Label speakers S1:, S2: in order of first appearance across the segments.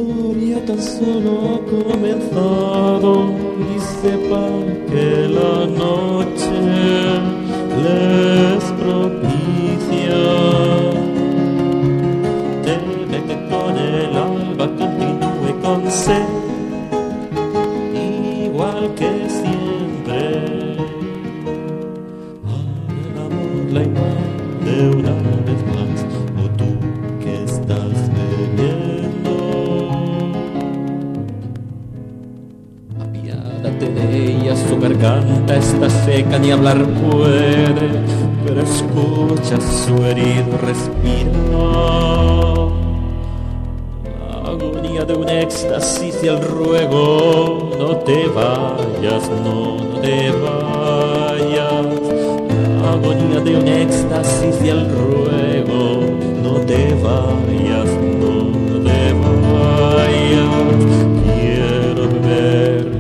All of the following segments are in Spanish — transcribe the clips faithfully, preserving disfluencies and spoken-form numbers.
S1: historia tan solo ha comenzado y sepan que la noche les propicia. Teme que con el alba continúe con sed, igual que siempre. Haga el amor la imagen de una vez más, o tú que estás bebiendo. Apiádate de ella, su garganta está seca, ni hablar puede, pero escucha su herido respirar. La agonía de un éxtasis y el ruego, no te vayas, no, no te vayas. La agonía de un éxtasis y el ruego, no te vayas, no, no te vayas. Quiero beber.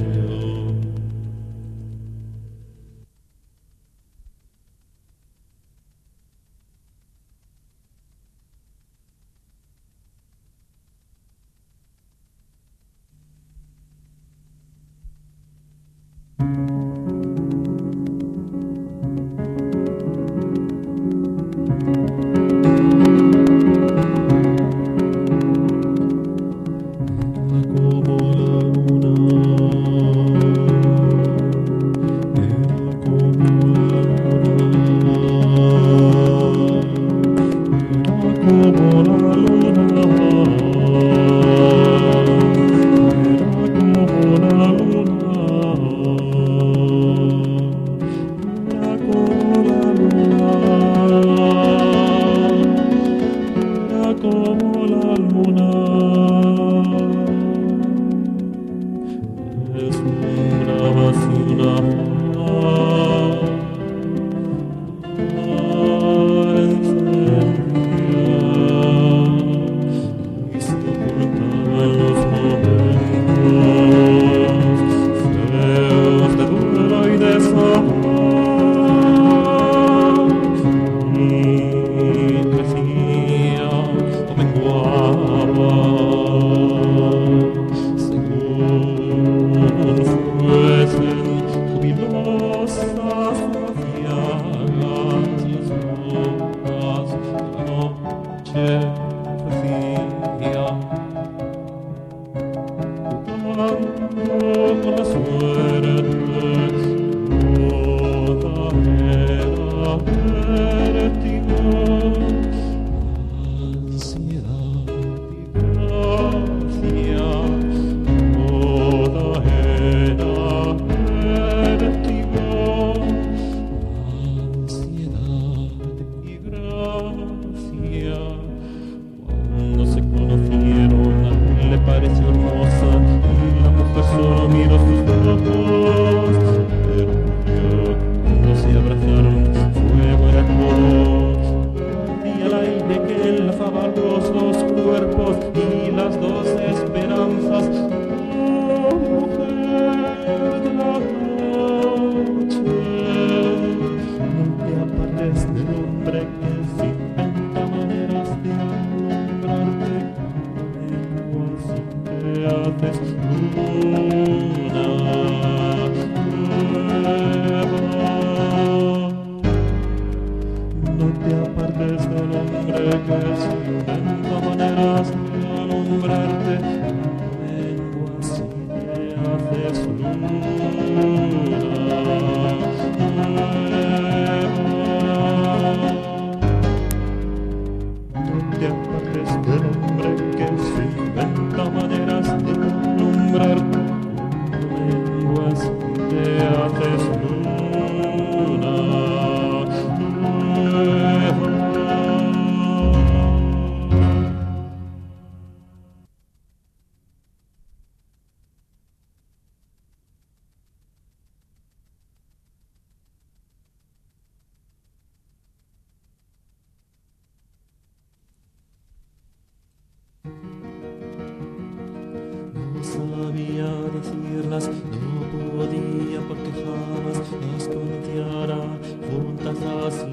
S1: Sabía decirlas, no podía porque jamás las conociera juntas así.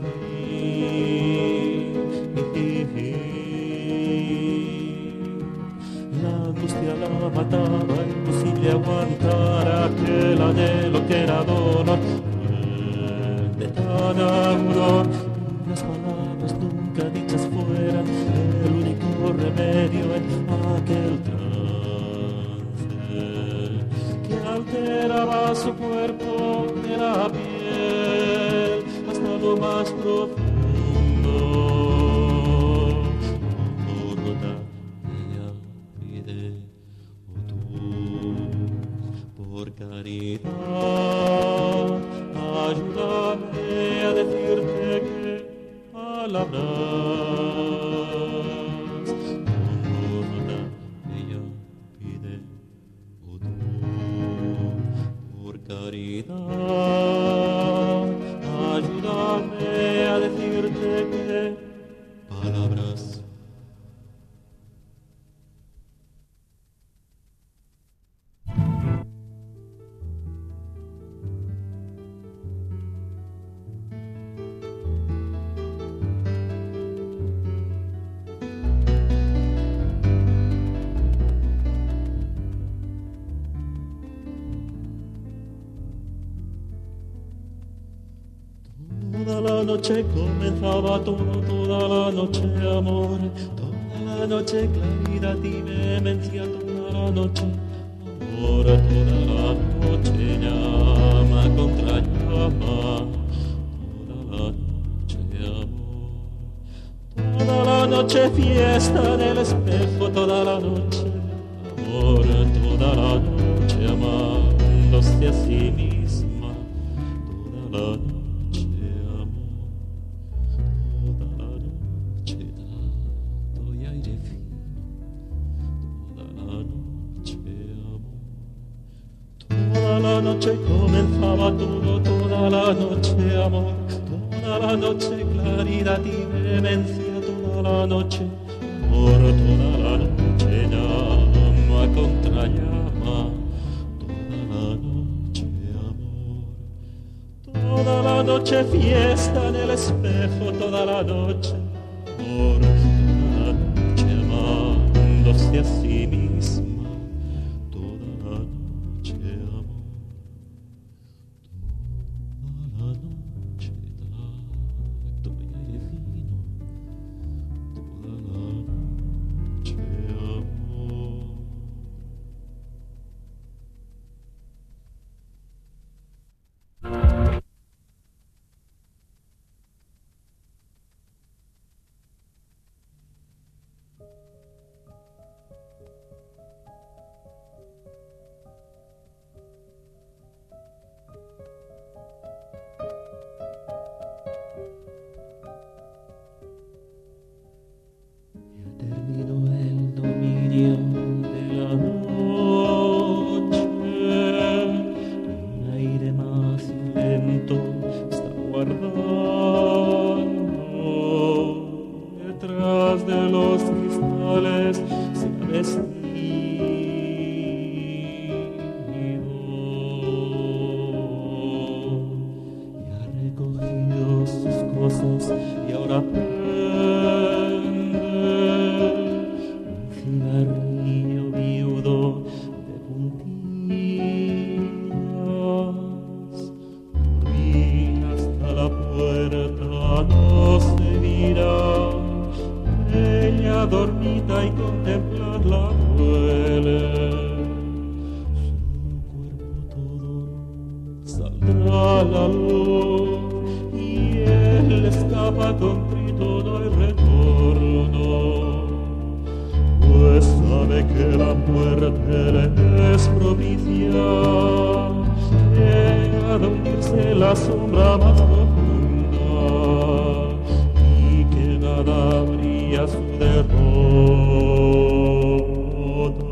S1: La angustia la mataba, imposible aguantar aquel anhelo que era dolor. De tan agudo, las palabras nunca dichas fueran el único remedio en aquel trance que alteraba su cuerpo de la piel hasta lo más profundo. Torna, ella pide, oh tú, por caridad, ayúdame a decirte que palabras. Torna, ella pide, oh tú, por caridad, ayúdame a decirte que palabras. Toda la noche comenzaba todo, toda la noche amor, toda la noche claridad y vehemencia, toda la noche amor, toda la noche llama contra llama, toda la noche amor, toda la noche fiesta en el espejo, toda la noche amor, toda la noche amándose a sí misma, toda la noche. Toda la noche comenzaba todo, toda la noche amor, toda la noche claridad y vehemencia, toda la noche amor, toda la noche llama contra llama, toda la noche amor, toda la noche fiesta en el espejo, toda la noche amor, toda la noche amándose a sí misma. Y ahora prende un cigarrillo viudo de puntillas. Por mí hasta la puerta no se mira, ella dormita y contemplarla duele. Su cuerpo todo saldrá a la luz, escapa contrito, no hay retorno, pues sabe que la muerte le es propicia, llega a hundirse en la sombra más profunda y que nada brilla su derrota.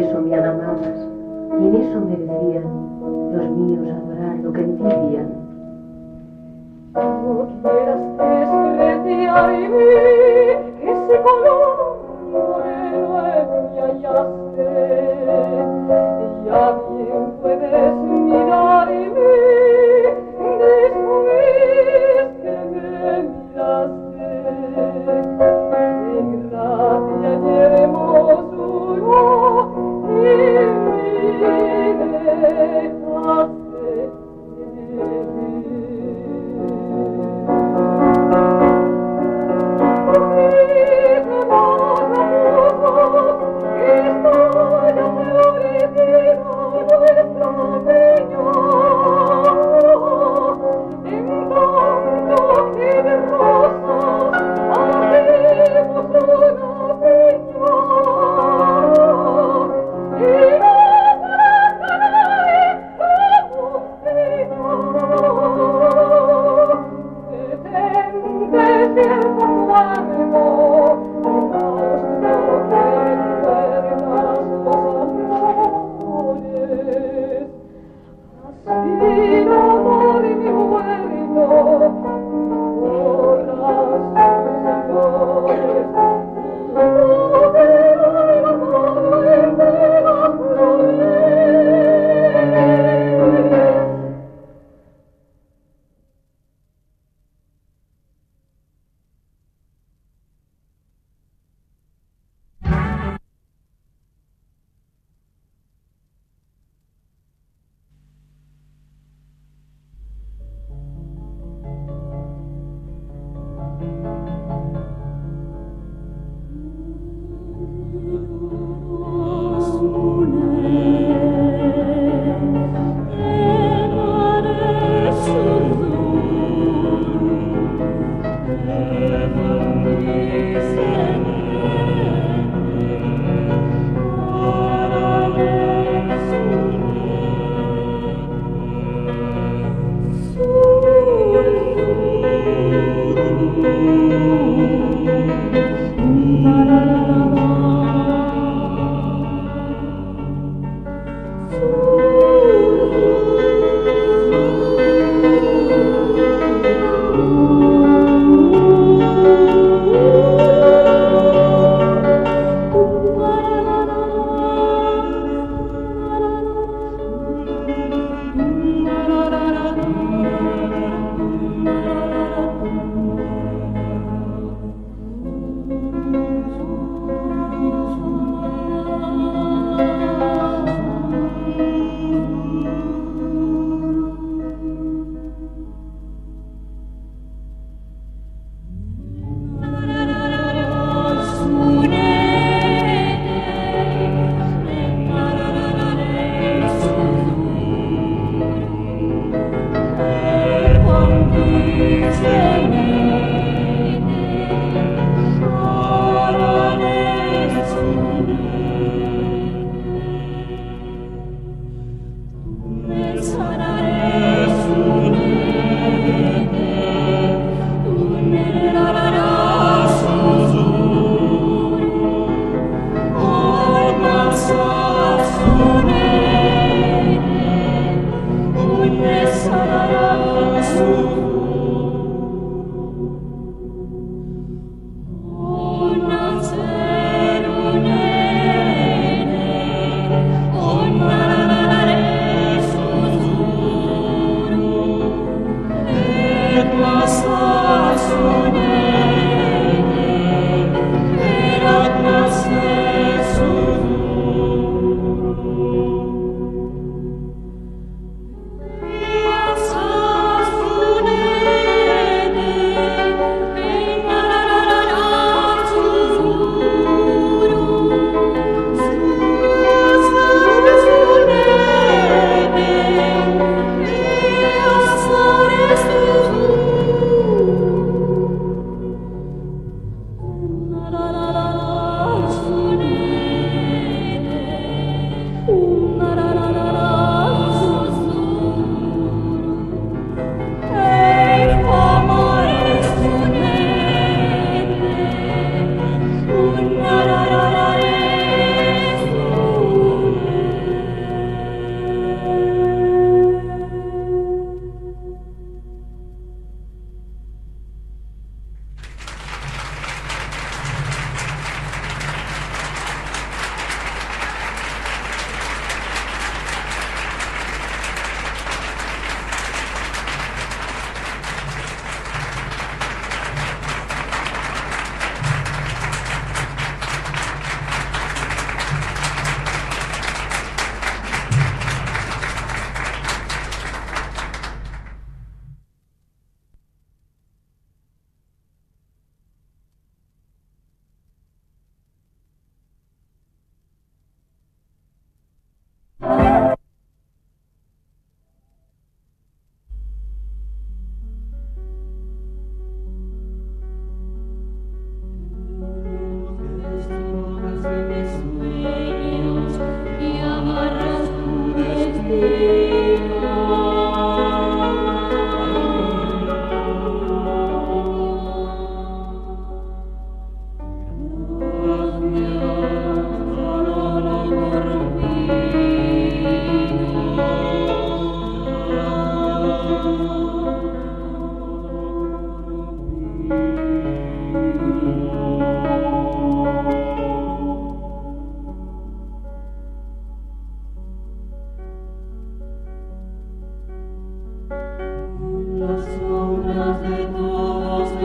S2: eso me han amadas, y en eso merecían los míos adorar lo que en ti vían.
S3: No quieras despreciarme, que ese color moreno en mí hallaste, ya bien puedes mirarme después que me miraste, de gracia y hermosura en mí dejaste.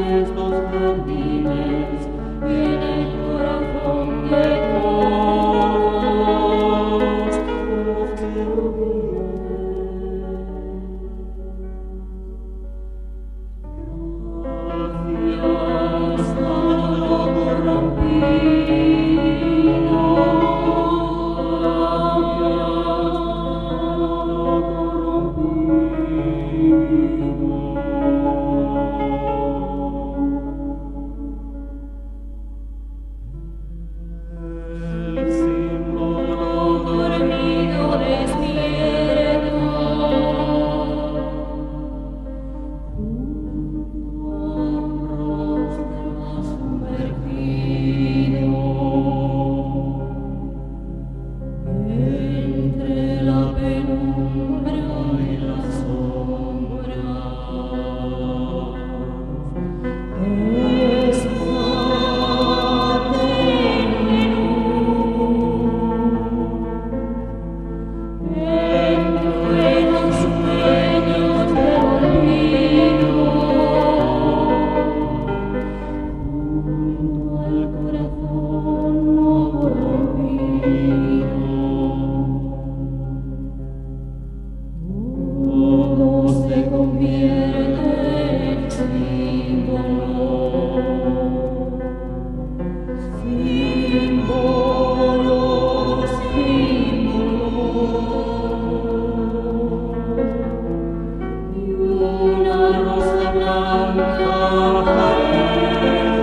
S1: estos jardines en el corazón de todos. Los querubines. Gracias a lo corrompido. Una rosa blanca